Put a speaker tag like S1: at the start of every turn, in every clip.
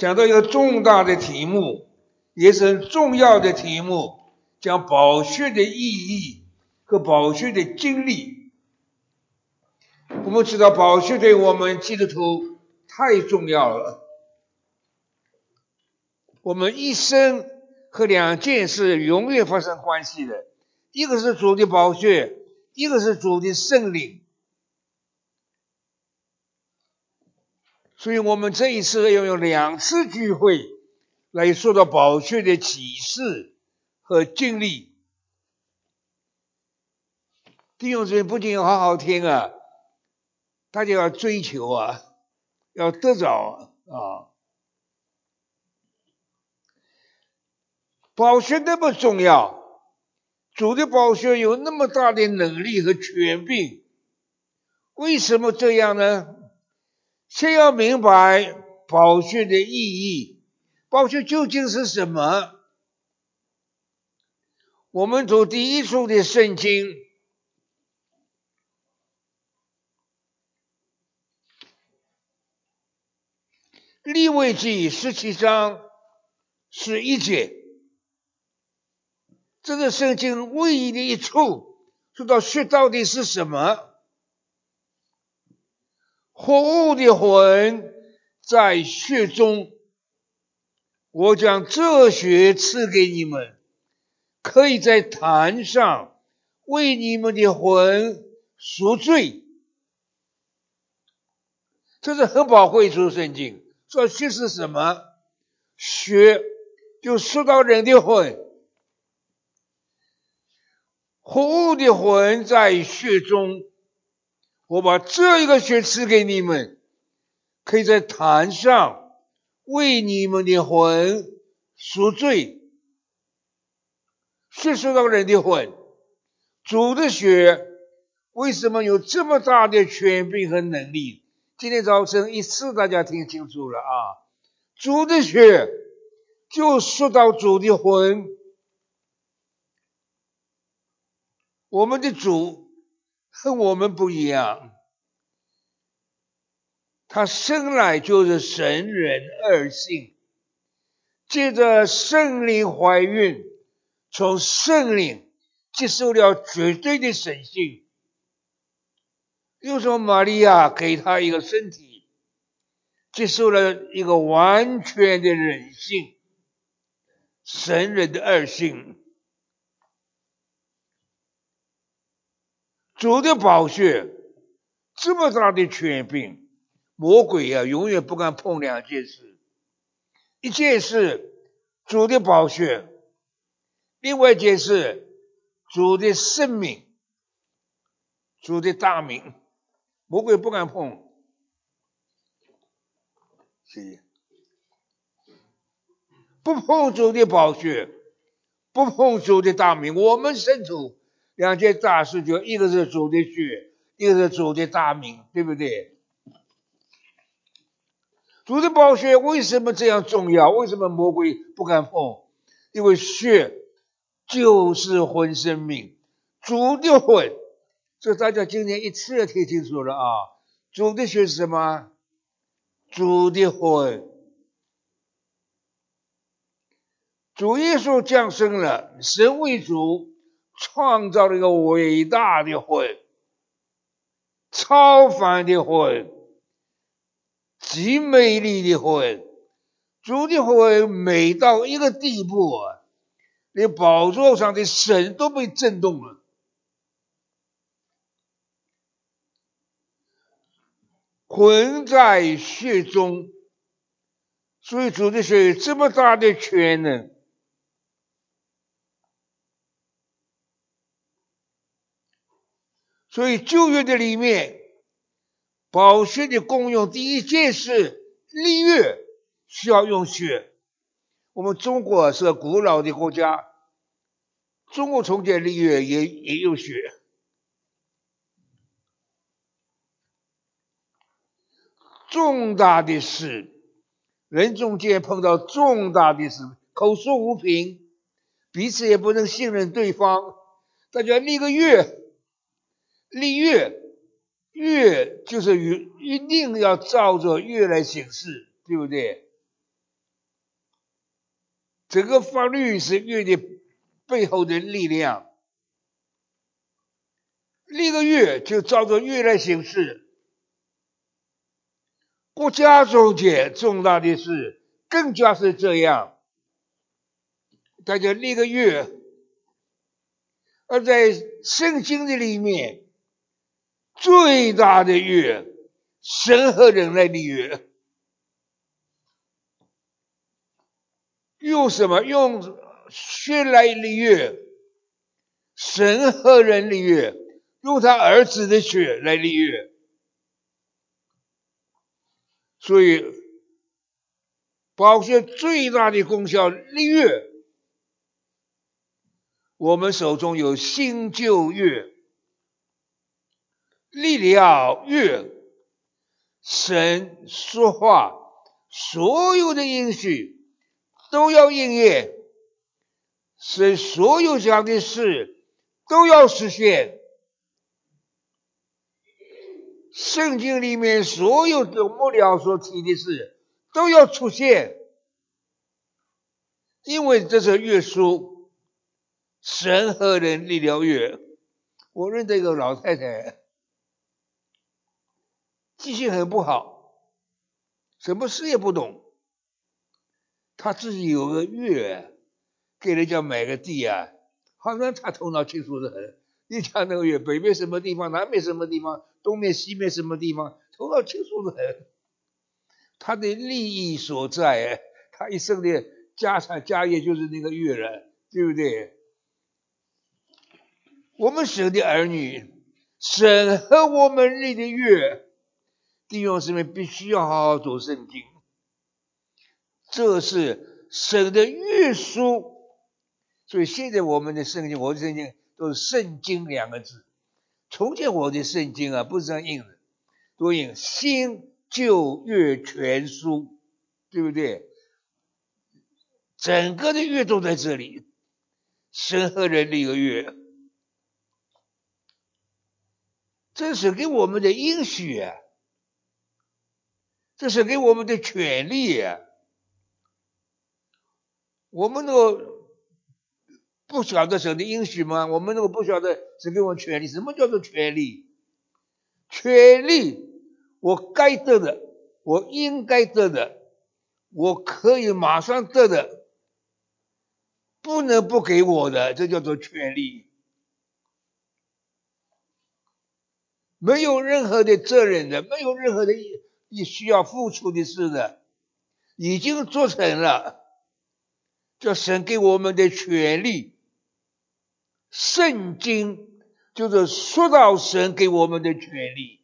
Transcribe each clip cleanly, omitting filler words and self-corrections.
S1: 讲到一个重大的题目，也是很重要的题目，讲宝血的意义和宝血的经历。我们知道宝血对我们基督徒太重要了，我们一生和两件事永远发生关系的，一个是主的宝血，一个是主的圣灵。所以我们这一次要用2次聚会来说到宝血的启示和经历。弟兄姊妹不仅要好好听啊，大家要追求啊，要得着啊。宝血那么重要，主的宝血有那么大的能力和权柄，为什么这样呢？先要明白宝血的意义，宝血究竟是什么？我们读第1书的圣经，利未记17章11节，这个圣经唯一的一处说到血到底是什么。活物的魂在血中，我将这血赐给你们，可以在坛上为你们的魂赎罪。这是很宝贵的圣经。说血是什么？血就赎到人的魂，活物的魂在血中，我把这一个血赐给你们，可以在坛上为你们的魂赎罪。血赎到人的魂，主的血为什么有这么大的权柄和能力？今天早晨一次大家听清楚了啊！主的血就赎到主的魂。我们的主和我们不一样，他生来就是神人二性，借着圣灵怀孕，从圣灵接受了绝对的神性。又说玛利亚给他一个身体，接受了一个完全的人性，神人的二性。主的宝血这么大的权柄，魔鬼啊永远不敢碰2件事。一件事主的宝血，另外一件事主的圣名，主的大名，魔鬼不敢碰。谢谢。不碰主的宝血，不碰主的大名。我们身处2件大事，就一个是主的血，一个是主的大名，对不对？主的宝血为什么这样重要？为什么魔鬼不敢碰？因为血就是魂生命，主的魂。这大家今天一次也听清楚了啊！主的血是什么？主的魂。主耶稣降生了，神为主创造了一个伟大的魂，超凡的魂，极美丽的魂。主的魂美到一个地步啊，连宝座上的神都被震动了。魂在血中，所以主的血有这么大的权能。所以旧约的里面，宝血的功用，第一件事立约需要用血。我们中国是个古老的国家，中国重建立约也有血。重大的事，人中间碰到重大的事，口说无凭，彼此也不能信任对方，大家立个约，立约，约就是一定要照着约来行事，对不对？ 整个法律是约的背后的力量。立个约就照着约来行事。国家中间重大的事更加是这样。大家立个约，而在圣经的里面，最大的约，神和人来立约。用什么？用血来立约。神和人立约，用他儿子的血来立约。所以保险最大的功效，立约。我们手中有新旧约，立了约，神说话，所有的应许都要应验，神所有讲的事都要实现。圣经里面所有的末了所提的事都要出现，因为这是约书，神和人立了约。我认得一个老太太，记性很不好，什么事也不懂，她自己有个约，给人家买个地啊，好像她头脑清楚的很。你讲那个约，北面什么地方，南面什么地方，东面西面什么地方，头脑清楚的很。他的利益所在，他一生的家产家业就是那个约了，对不对？我们神的儿女，神和我们立的约，弟兄姊妹必须要好好读圣经，这是神的约书。所以现在我们的圣经，我的圣经都是圣经两个字。从前我的圣经啊，不是这样印的，都印新旧约全书，对不对？整个的约都在这里，神和人立个约，这是给我们的应许啊，这是给我们的权利啊。我们都不晓得神的应许吗？我们都不晓得是给我们权利。什么叫做权利？权利，我该得的，我应该得的，我可以马上得的，不能不给我的，这叫做权利。没有任何的责任的，没有任何的需要付出的事的，已经做成了。这神给我们的权利，圣经就是说到神给我们的权利。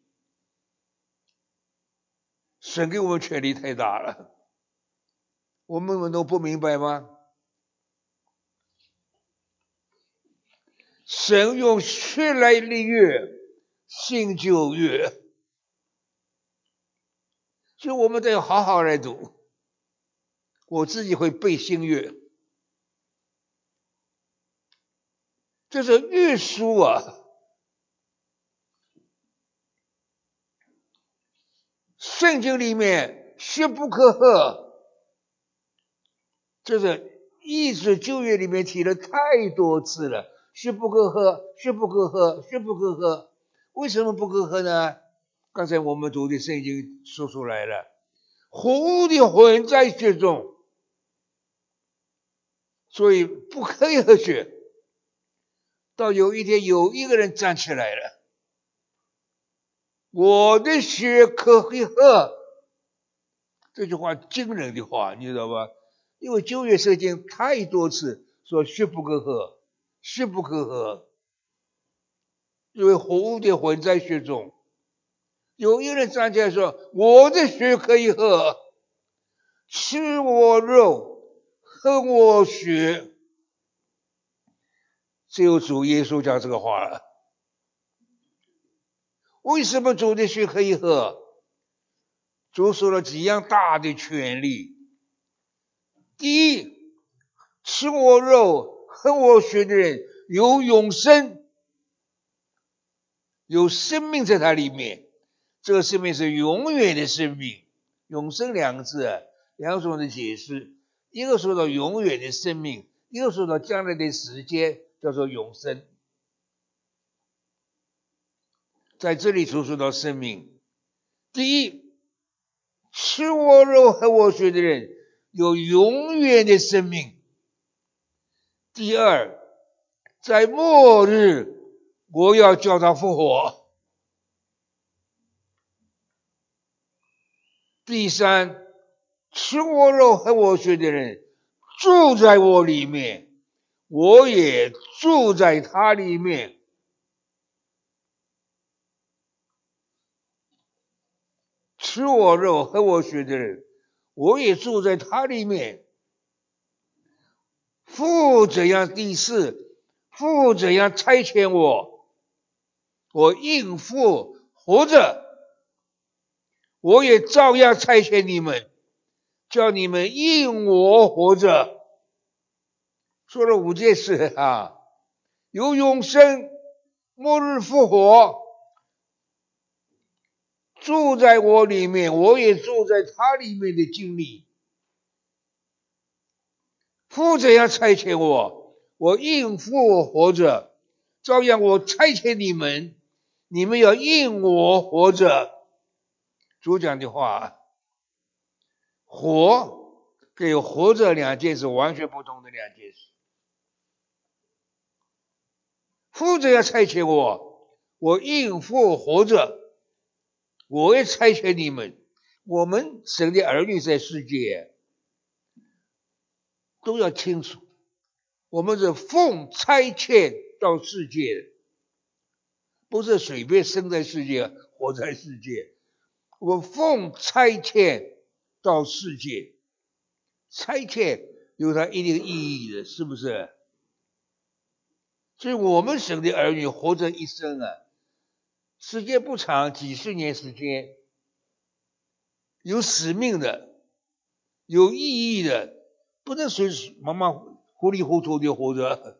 S1: 神给我们权利太大了，我们都不明白吗？神用血来立约，新旧约，所以我们得好好来读。我自己会背新约，这是约书啊。圣经里面血不可喝，这是一直旧约里面提了太多次了，血不可喝，血不可喝，血不可喝。为什么不可喝呢？刚才我们读的圣经说出来了，活的魂在血中，所以不可以喝血。到有一天有一个人站起来了，我的血可以喝，这句话惊人的话，你知道吧？因为旧约圣经太多次说血不可喝，血不可喝，因为活的魂在血中。有一个人站起来说，我的血可以喝，吃我肉，喝我血。只有主耶稣讲这个话了。为什么主的血可以喝？主说了几样大的权利。第一，吃我肉喝我血的人有永生，有生命在他里面，这个生命是永远的生命。永生两个字啊，两种的解释。 一个说到永远的生命，一个说到将来的时间，叫做永生。在这里所说到生命，第一，吃我肉喝我血的人有永远的生命。第二，在末日我要叫他复活。第三，吃我肉喝我血的人住在我里面，我也住在他里面。吃我肉喝我血的人，我也住在他里面。父怎样，第四，父怎样差遣我，我应父活着，我也照样差遣你们，叫你们应我活着。说了5件事啊，有永生，末日复活，住在我里面，我也住在他里面的经历。父怎样差遣我，我应父活着，照样我差遣你们，你们要应我活着。主讲的话，活跟活着2件是完全不同的2件事。父怎样差遣我，我应父活着，我也差遣你们。我们神的儿女在世界都要清楚，我们是奉差遣到世界的，不是随便生在世界活在世界。我们奉差遣到世界，差遣有它一定意义的，是不是？所以我们神的儿女活着一生啊，时间不长，几十年时间，有使命的，有意义的，不能随时慢慢糊里糊涂的活着。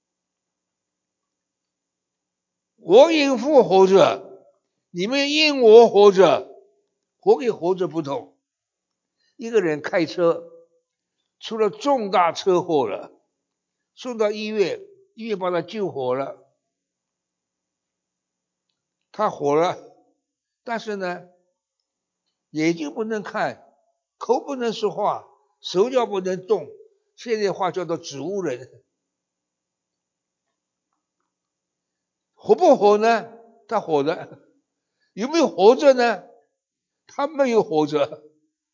S1: 我应父活着，你们应我活着，活跟活着不同。一个人开车出了重大车祸了，送到医院，医院把他救活了，他活了，但是呢，眼睛不能看，口不能说话，手脚不能动，现在话叫做植物人。活不活呢？他活的。有没有活着呢？他没有活着。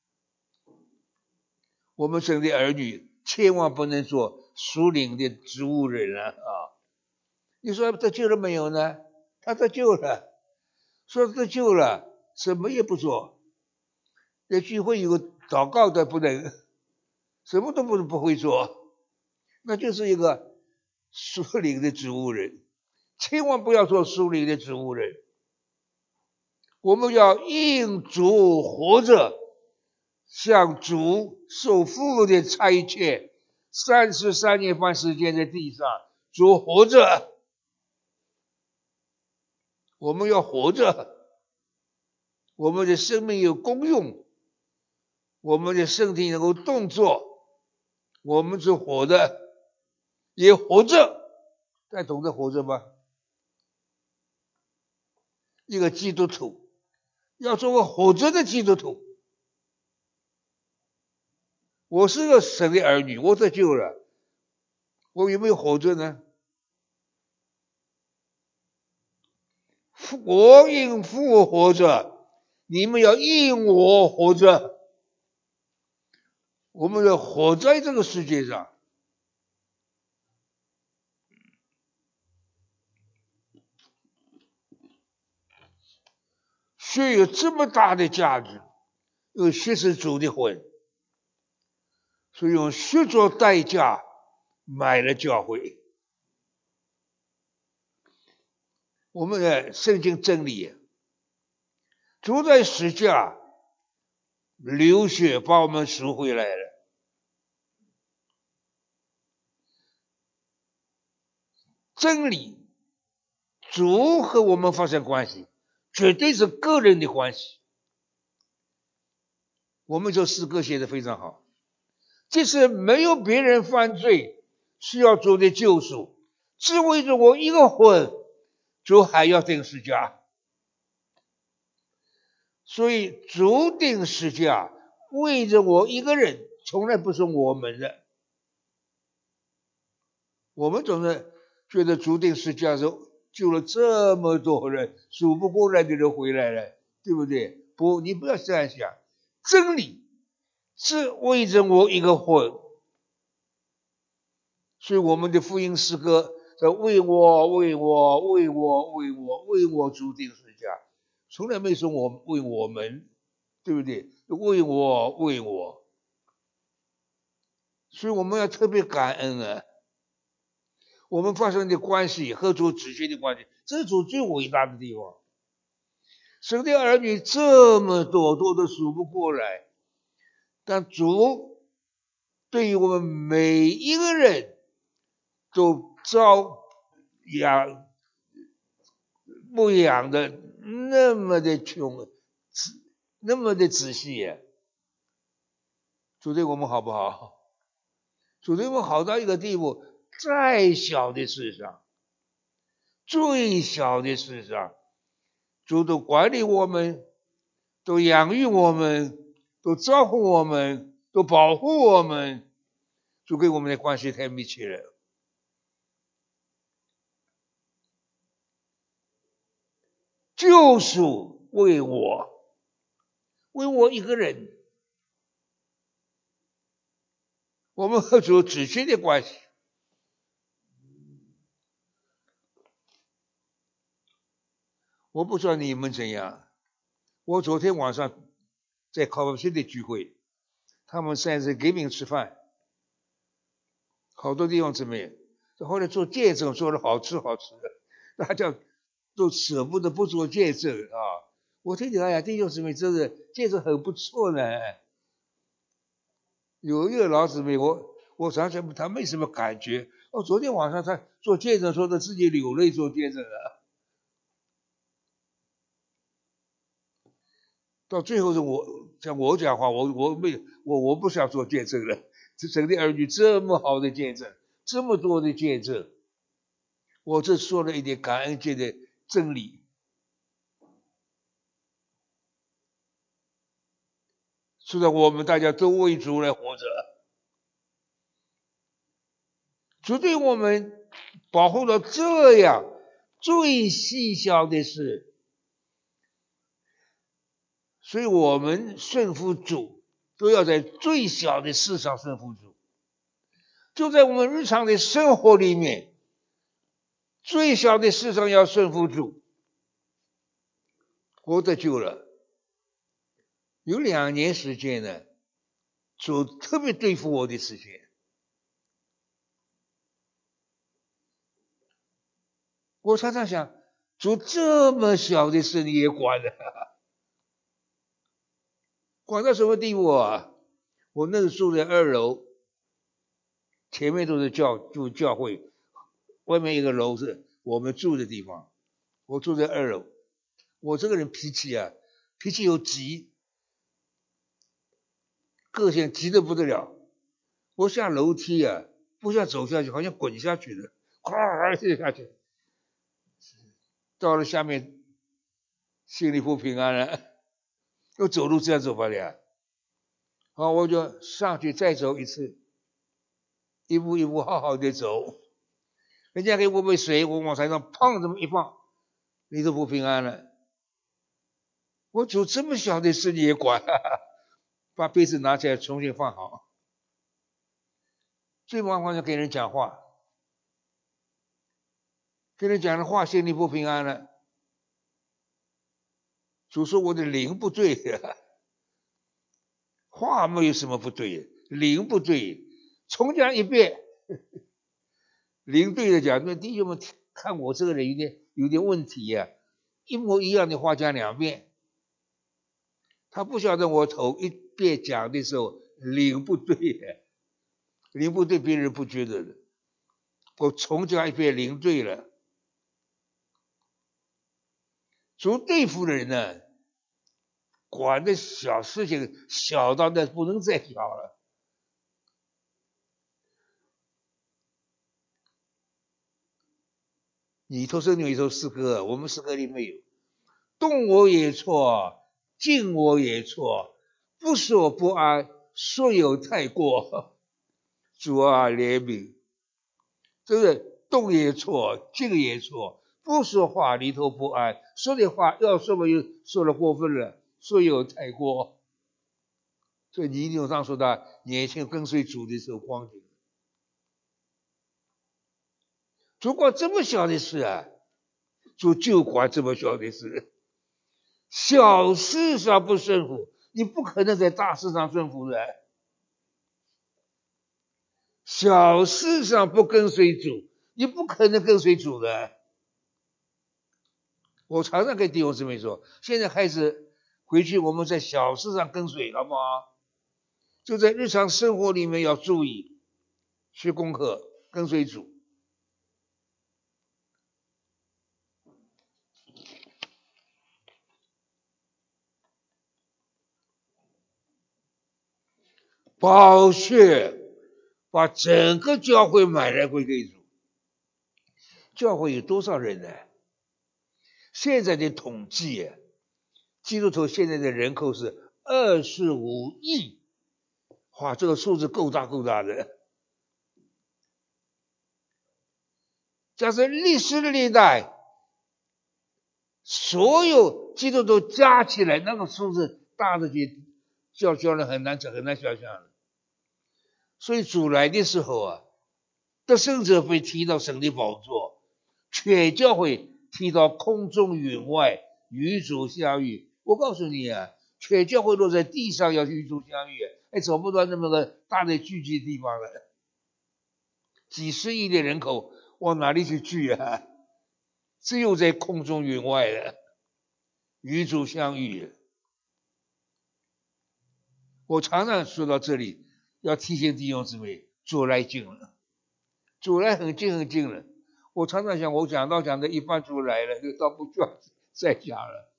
S1: 我们神的儿女千万不能做属灵的植物人啊！你说得救了没有呢？他得救了。说得救了，什么也不做。在聚会有个祷告的不能，什么都不会做，那就是一个属灵的植物人。千万不要做属灵的植物人。我们要应主活着，向主受父的差遣，33年半时间在地上，主活着，我们要活着，我们的生命有功用，我们的身体能够动作，我们是活的，也活着。大家懂得活着吗？一个基督徒要做个活着的基督徒。我是个神的儿女，我得救了，我有没有活着呢？我应父活着，你们要应我活着。我们要活在这个世界上。血有这么大的价值，因为血是主的魂，所以用血做代价买了教会。我们的圣经真理，主在十架流血把我们赎回来了。真理，主和我们发生关系，绝对是个人的关系。我们这诗歌写得非常好， 即使没有别人犯罪，需要主的救赎，只为着我一个魂，主还要定十架。所以主定十架为着我一个人，从来不是我们的。我们总是觉得主定十架时候救了这么多人，数不过来的人回来了，对不对？不，你不要这样想。真理是为着我一个魂。所以我们的福音诗歌在为我主定十架，从来没说我为我们，对不对？为我，所以我们要特别感恩啊！我们发生的关系和主直接的关系，这是主最伟大的地方。神的儿女这么多，多的数不过来，但主对于我们每一个人都照养牧养的那么的穷，那么的仔细啊！主对我们好不好？主对我们好到一个地步，再小的事上，最小的事上，主都管理我们，都养育我们，都照顾我们，都保护我们。主跟我们的关系太密切了。救赎为我一个人，我们和主直接的关系。我不知道你们怎样，我昨天晚上在考试的聚会，他们现在是给饼吃饭，好多地方姊妹，后来做见证做的好吃的，大家都舍不得不做见证啊！我听起来呀，弟兄姊妹真是见证很不错呢。有一个老姊妹，我常常他没什么感觉。昨天晚上他做见证，说他自己流泪做见证了。到最后是我讲话，我不想做见证了。这神的儿女这么好的见证，这么多的见证，我这说了一点感恩节的真理。是的，我们大家都为主来活着。主对我们保护到这样最细小的事，所以我们顺服主都要在最小的事上顺服主。就在我们日常的生活里面，最小的事上要顺服主。我得救了，有2年时间呢，主特别对付我的事情。我常常想，主这么小的事你也管了，管到什么地步啊？我那时住在2楼，前面都是教会，外面一个楼是我们住的地方。我住在2楼，我这个人脾气又急，个性急得不得了。我下楼梯不想走下去，好像滚下去了，咵就下去。到了下面，心里不平安了，又走路这样走不了。好，我就上去再走一次，一步一步好好的走。人家给我杯水，我往台上砰这么一放，你都不平安了。我做这么小的事你也管，把杯子拿起来重新放好。最麻烦就跟人讲话，跟人讲的话心里不平安了。主说我的灵不对话没有什么不对，灵不对，重讲一遍。灵对的讲，那弟兄们看我这个人有点问题一模一样的话讲2遍。他不晓得我头一遍讲的时候灵不对，灵不对别人不觉得的，我重讲一遍灵对了。主对付的人呢，管的小事情小到那不能再小了。 你托生有一首诗歌，我们诗歌里面有，动我也错，静我也错，不说不安，说有太过。主啊，怜悯，对不对？动也错，静也错，不说话里头不安，说的话要说又说的过分了，说有太过。所以尼纽上说的年轻跟随主的时候光景，主管这么小的事啊，主就管这么小的事。小事上不顺服，你不可能在大事上顺服的。小事上不跟随主，你不可能跟随主的。我常常跟弟兄姊妹说，现在开始回去，我们在小事上跟随，好不好？就在日常生活里面要注意，学功课，跟随主。宝血把整个教会买来归给主。教会有多少人呢？现在的统计，基督徒现在的人口是25亿，哇，这个数字够大的。假设历史的历代，所有基督徒加起来，那个数字大的叫人很难想象。所以主来的时候啊，得胜者被提到神的宝座，全教会提到空中云外，与主相遇。我告诉你啊，全教会都在地上要与主相遇，还找不到那么个大的聚集地方了。几十亿的人口往哪里去聚啊？只有在空中云外了，与主相遇。我常常说到这里，要提醒弟兄姊妹，主来近了，主来很近了。我常常想，我讲的一半主来了，就倒不需要再讲了。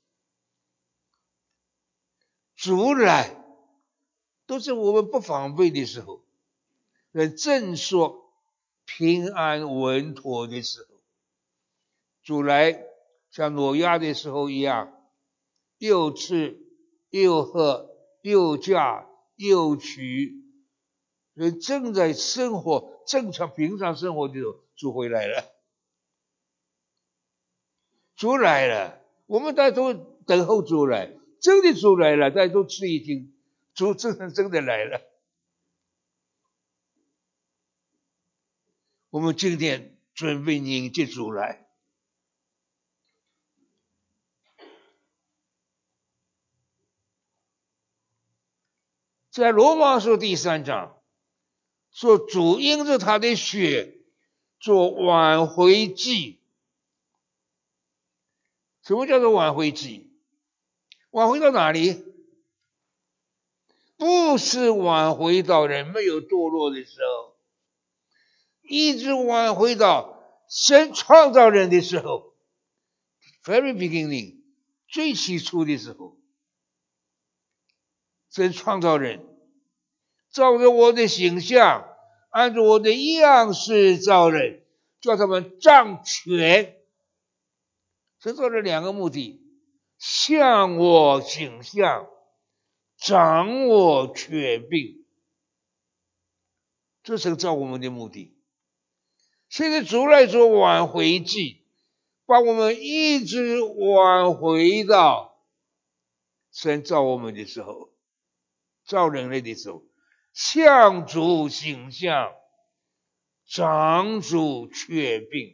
S1: 主来都是我们不防备的时候，人正说平安稳妥的时候。主来像挪亚的时候一样，又吃又喝又嫁又娶，人正在生活正常平常生活的时候，主回来了。主来了，我们大家都等候主来，真的主来了，大家都吃一惊，主真的来了。我们今天准备迎接主来。在罗马书第3章说，主因着他的血做挽回祭。什么叫做挽回祭？挽回到哪里？不是挽回到人没有堕落的时候，一直挽回到神创造人的时候， very beginning 最起初的时候，神创造人，照着我的形象，按照我的样式造人，叫他们掌权。神造了2个目的，像我形象，掌握权柄，这是造我们的目的。现在主来做挽回祭，把我们一直挽回到神造我们的时候，造人类的时候，像主形象，掌主权柄。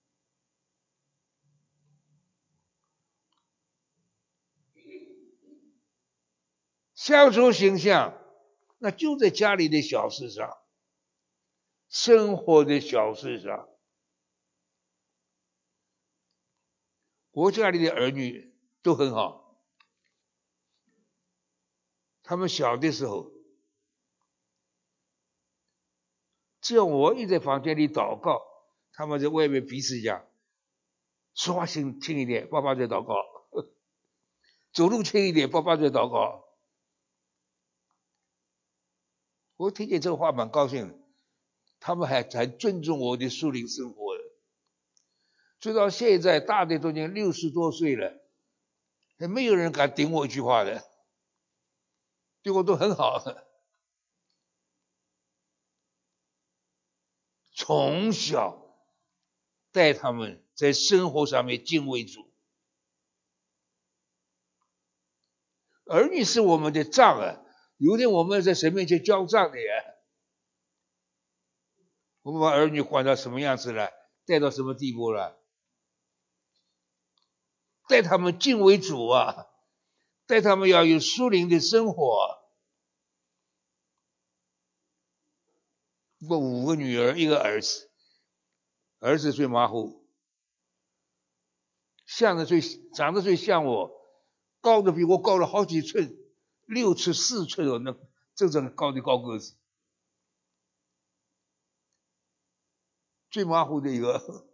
S1: 像主形象，那就在家里的小事上，生活的小事上。我家里的儿女都很好，他们小的时候，只要我一在房间里祷告，他们在外面彼此讲，说话轻一点，爸爸在祷告；走路轻一点，爸爸在祷告。我听见这个话蛮高兴的，他们还尊重我的属灵生活的。 直到现在，大的都已经60多岁了，还没有人敢顶我一句话的，对我都很好。从小带他们在生活上面敬畏主。儿女是我们的账啊，有一天我们在神面前交账的呀。我们把儿女管到什么样子了，带到什么地步了？带他们敬畏主啊，带他们要有属灵的生活。我5个女儿1个儿子，儿子最马虎，长得最像我，高的比我高了好几寸，6尺4寸哦，那真正高的高个子，最马虎的一个。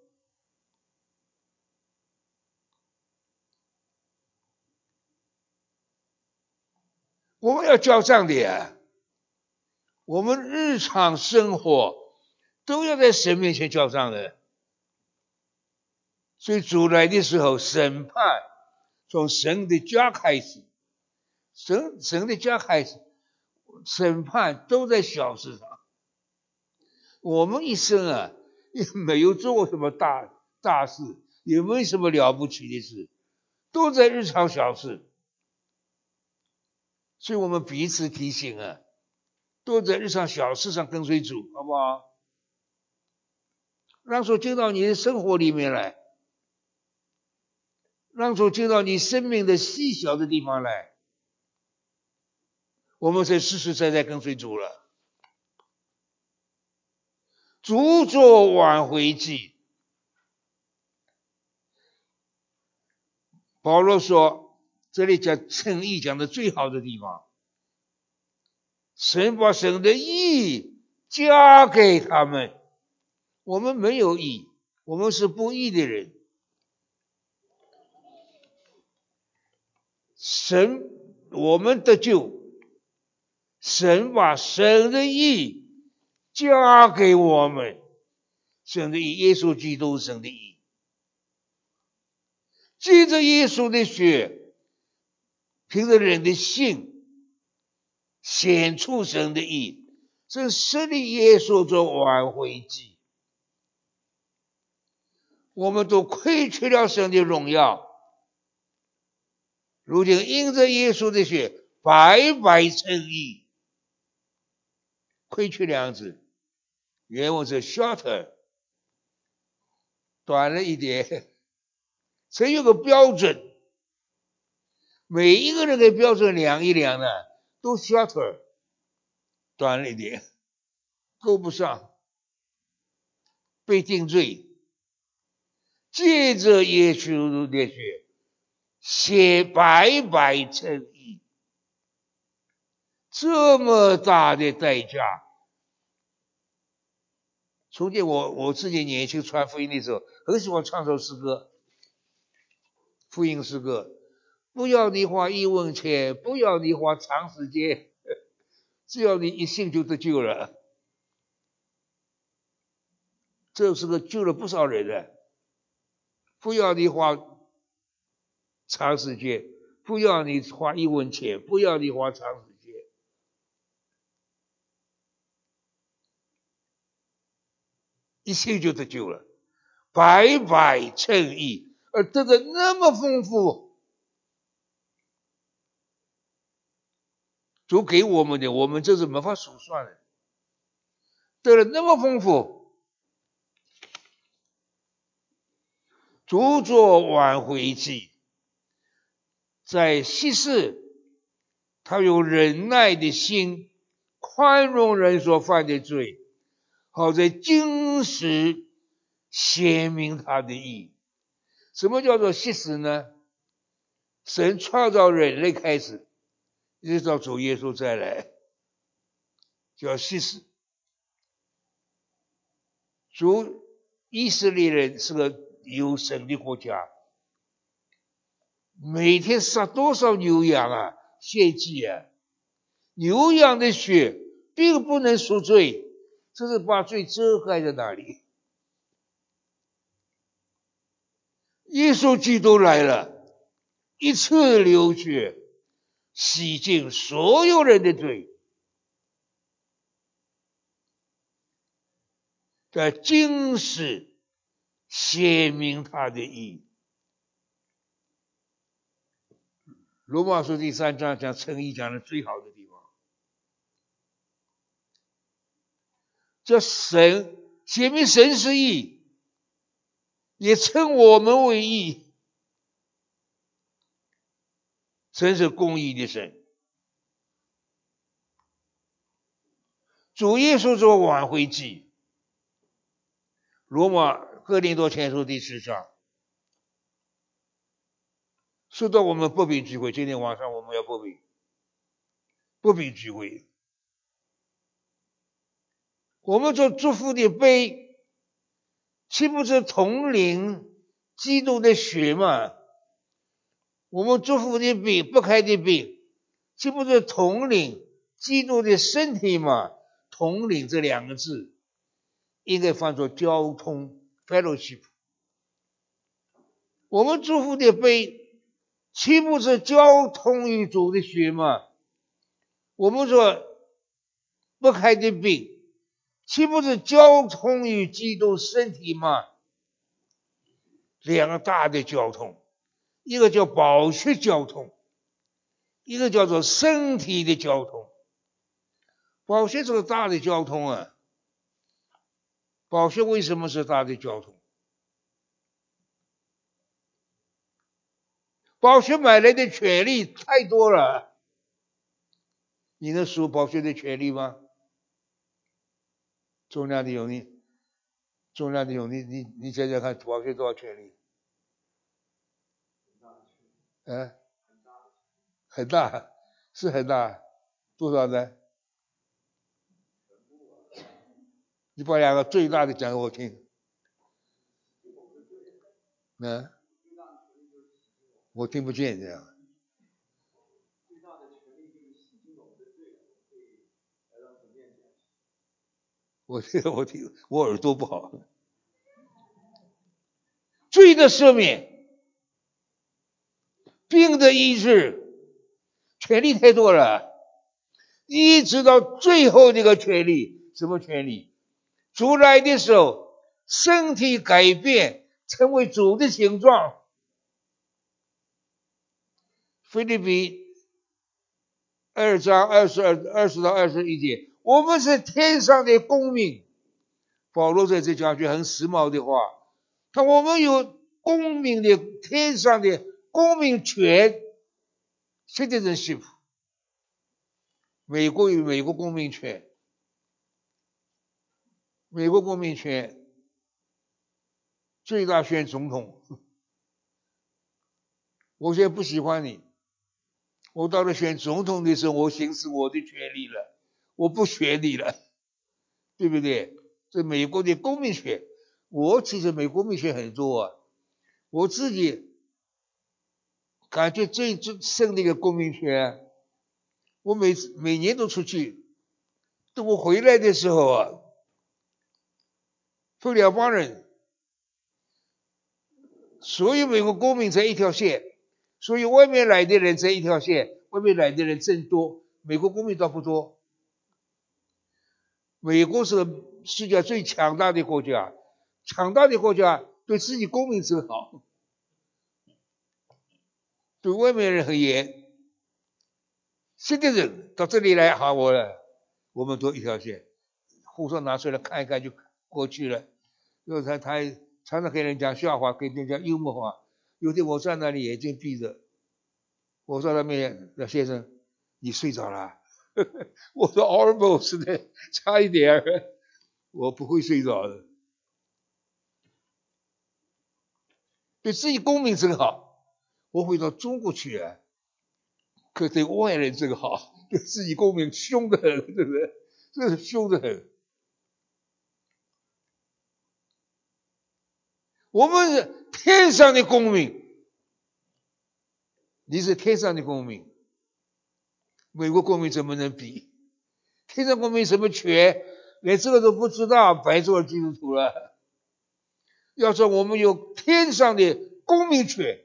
S1: 我们要交账的呀，我们日常生活都要在神面前交账的。所以主来的时候，审判从神的家开始，神的家开始，审判都在小事上。我们一生啊，也没有做过什么大事，也没什么了不起的事，都在日常小事。所以我们彼此提醒啊，都在日常小事上跟随主，好不好？让主进到你的生活里面来，让主进到你生命的细小的地方来，我们才实实在在跟随主了。主作挽回祭，保罗说，这里讲称义讲的最好的地方，神把神的义加给他们，我们没有义，我们是不义的人。神，我们得救，神把神的义加给我们，神的义，耶稣基督神的义，借着耶稣的血，凭着人的信，显出神的义，是设立耶稣做挽回祭。我们都亏缺了神的荣耀，如今因着耶稣的血，白白称义。亏缺2个字，原文是 shorter， 短了一点。谁有个标准？每一个人的标准量一量呢，都 shorter， 短了一点，够不上，被定罪。借着耶稣的血，血白白称义，这么大的代价。从前我自己年轻传福音的时候，很喜欢唱首诗歌，福音诗歌，不要你花1文钱，不要你花长时间，只要你一信就得救了。这是个救了不少人的。不要你花长时间，不要你花1文钱，不要你花长时间，一信就得救了，白白称义，而得的那么丰富。主给我们的，我们这是没法数算的，得了那么丰富。主作挽回祭，在昔世他有忍耐的心，宽容人所犯的罪，好在今时显明他的义。什么叫做昔世呢？神创造人类开始，一直到主耶稣再来，叫昔世。主以色列人是个有神的国家，每天杀多少牛羊啊，献祭啊，牛羊的血并不能赎罪，这是把罪遮盖在那里。 耶稣基督来了，一次流血，洗净所有人的罪，在今世显明他的义。罗马书第3章讲称义讲的最好的地方，这神显明神是义，也称我们为义。神是公义的神，主耶稣做挽回祭。哥林多前书第10章说到我们不平聚会，今天晚上我们要不平聚会。我们做祝福的杯，岂不是统领基督的血吗？我们祝福的饼，不开的饼，岂不是统领基督的身体吗？统领这2个字应该翻作交通 fellowship。 我们祝福的杯，岂不是交通于主的血吗？我们说不开的饼，岂不是交通于基督身体吗？2个大的交通，一个叫宝血交通，一个叫做身体的交通。宝血是个大的交通啊。宝血为什么是大的交通？宝血买来的权利太多了，你能数宝血的权利吗？重量的有你想想看，宝血多少权利？很大，是很大，多少呢？你把2个最大的讲给我听。我听不见这样。我耳朵不好。罪的赦免，病的医治，权利太多了。一直到最后这个权利，什么权利？主来的时候，身体改变，成为主的形状。腓立比2章20到21节，我们是天上的公民。保罗在这讲句很时髦的话，他我们有公民的天上的公民权 citizenship。 美国有美国公民权，美国公民权最大选总统。我现在不喜欢你，我到了选总统的时候，我行使我的权利了，我不选你了，对不对？这美国的公民权。我其实美国公民权很多啊，我自己感觉最深的一个公民权，我每年都出去，等我回来的时候啊，分2帮人，所有美国公民在一条线，所以外面来的人在一条线，外面来的人真多，美国公民倒不多。美国是世界最强大的国家，强大的国家对自己公民真好，对外面人很严。新的人到这里来，好我们都一条线，护照拿出来看一看就过去了。他常常给人讲笑话，给人讲幽默话。有天我站那里眼睛闭着，我说他面前，那先生你睡着了？我说 almost 的，差一点，我不会睡着的。对自己公民真好。我回到中国去啊，可对外人真好，对自己公民凶得很，对不对？这是凶得很。我们是天上的公民，你是天上的公民，美国公民怎么能比？天上公民什么权？连这个都不知道，白做基督徒了。要说我们有天上的公民权。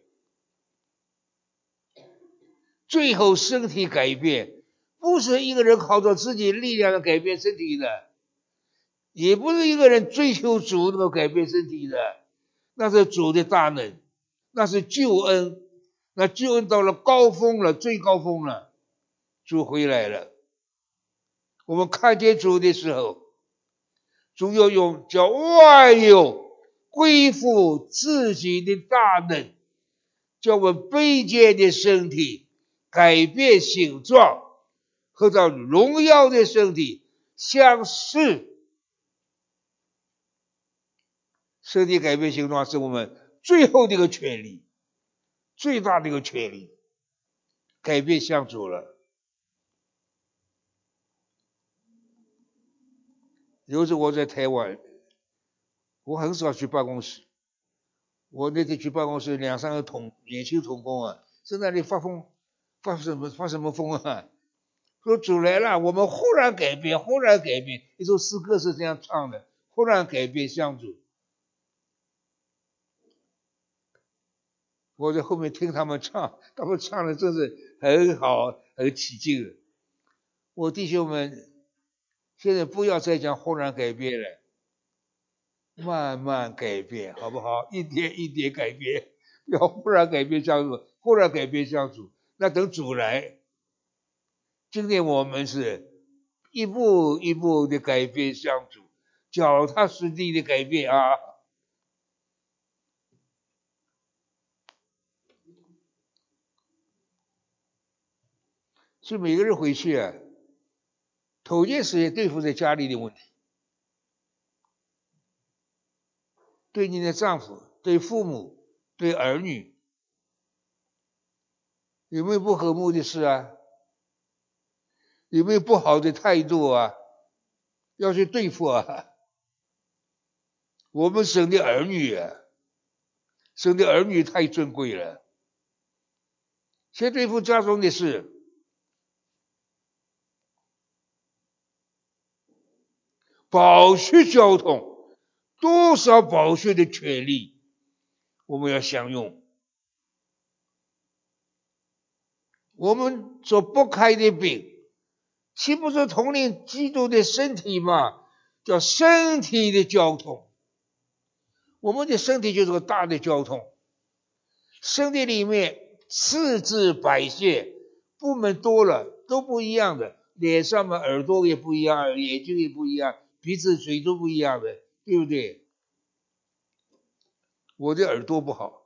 S1: 最后身体改变，不是一个人靠着自己力量改变身体的，也不是一个人追求主能够改变身体的，那是主的大能，那是救恩，那救恩到了高峰了，最高峰了，主回来了。我们看见主的时候，主要用叫万有归附自己的大能，叫我们卑贱的身体改变形状，和到荣耀的身体相似。身体改变形状是我们最后的一个权利，最大的一个权利，改变相主了。有时我在台湾，我很少去办公室。我那天去办公室，2、3个年轻同工啊，在那里发什么疯啊？说主来了，我们忽然改变，忽然改变。一首诗歌是这样唱的：忽然改变相主。我在后面听他们唱，他们唱的真是很好，很起劲。我弟兄们，现在不要再讲忽然改变了，慢慢改变，好不好？一点一点改变，不要忽然改变相主，忽然改变相主。那等主来，今天我们是一步一步的改变相主，脚踏实地的改变啊！所以每个人回去啊，头件事也对付在家里的问题，对你的丈夫、对父母、对儿女，有没有不和睦的事啊？有没有不好的态度啊？要去对付啊！我们生的儿女啊，生的儿女太尊贵了，先对付家中的事。保全交通，多少保全的权利，我们要享用。我们所不开的饼，岂不是统领基督的身体吗？叫身体的交通。我们的身体就是个大的交通，身体里面四肢百腺部门多了，都不一样的。脸上嘛，耳朵也不一样，眼睛也不一样，鼻子嘴都不一样的，对不对？我的耳朵不好，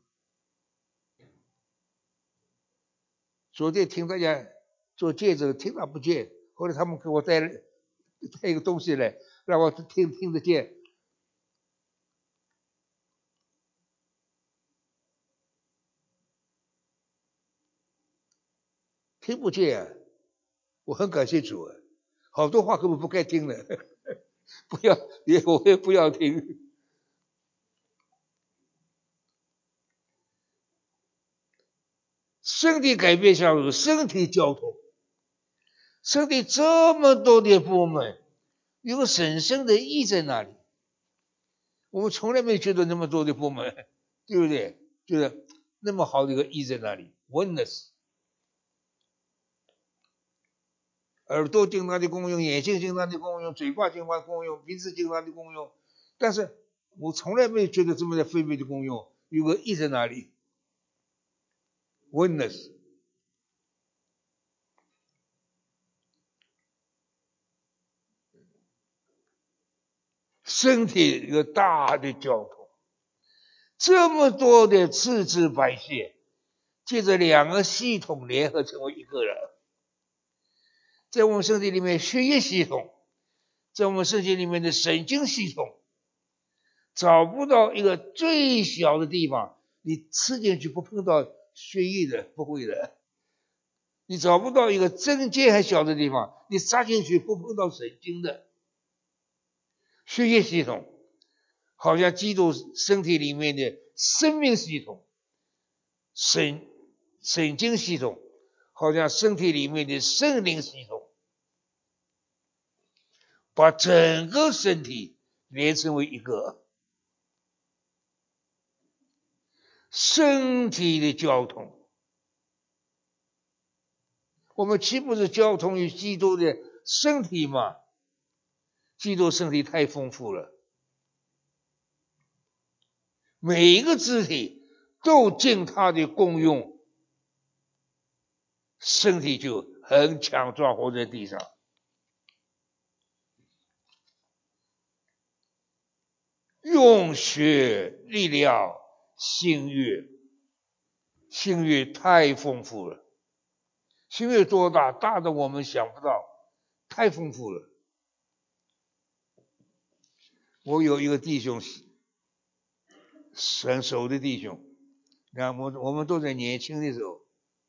S1: 昨天听大家做见证，听到不见，后来他们给我带一个东西来，让我听得见。听不见啊，我很感谢主啊，好多话根本不该听的，不要，我也不要听。身体改变相处，身体交通，身体这么多的部门，有个神圣的意在那里。我们从来没觉得那么多的部门，对不对？就是那么好的一个意在那里 ，oneness。耳朵经常的功用，眼睛经常的功用，嘴巴经常的功用，鼻子经常的功用，但是我从来没有觉得这么的分别的功用，有个意在那里 ，oneness。身体一个大的交通，这么多的四肢百腺，借着2个系统联合成为一个人。在我们身体里面，血液系统，在我们身体里面的神经系统，找不到一个最小的地方，你吃进去不碰到血液的，不会的。你找不到一个针尖还小的地方，你扎进去不碰到神经的。血液系统好像基督身体里面的生命系统，神经系统好像身体里面的圣灵系统，把整个身体连成为一个。 身体的交通。我们岂不是交通于基督的身体吗？基督身体太丰富了，每一个肢体都尽他的功用，身体就很强壮活在地上。用血力量新约，新约太丰富了，新约多大？大的我们想不到，太丰富了。我有一个弟兄，很熟的弟兄，我们都在年轻的时候，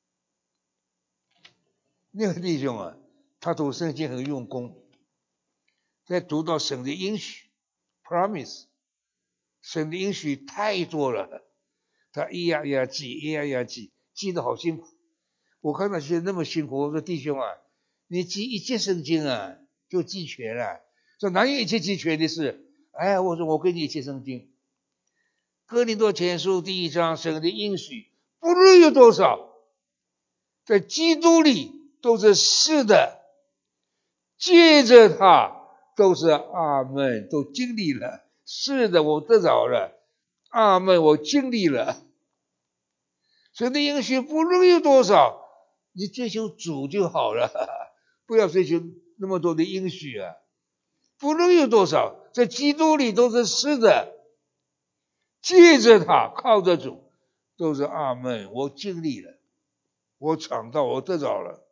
S1: 那个弟兄啊，他读圣经很用功，在读到神的应许 promise， 神的应许太多了，他一样一样记，一样一样记，记得好辛苦。我看他现在那么辛苦，我说弟兄啊，你记一节圣经啊，就记全了。说哪有一节记全的事？哎，我说我给你一节圣经，哥林多前书第1章，神的应许不论有多少，在基督里都是是的，借着他都是阿们，都经历了。是的，我得着了，阿们，我经历了。神的应许不论有多少，你追求主就好了，不要追求那么多的应许啊。不论有多少，在基督里都是是的，借着他，靠着主，都是阿们，我经历了，我尝到，我得着了。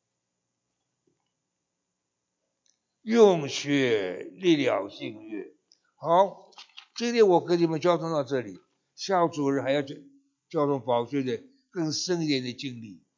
S1: 用血力量新约。好，今天我跟你们交通到这里，下主日还要交通宝训的更深一点的经历。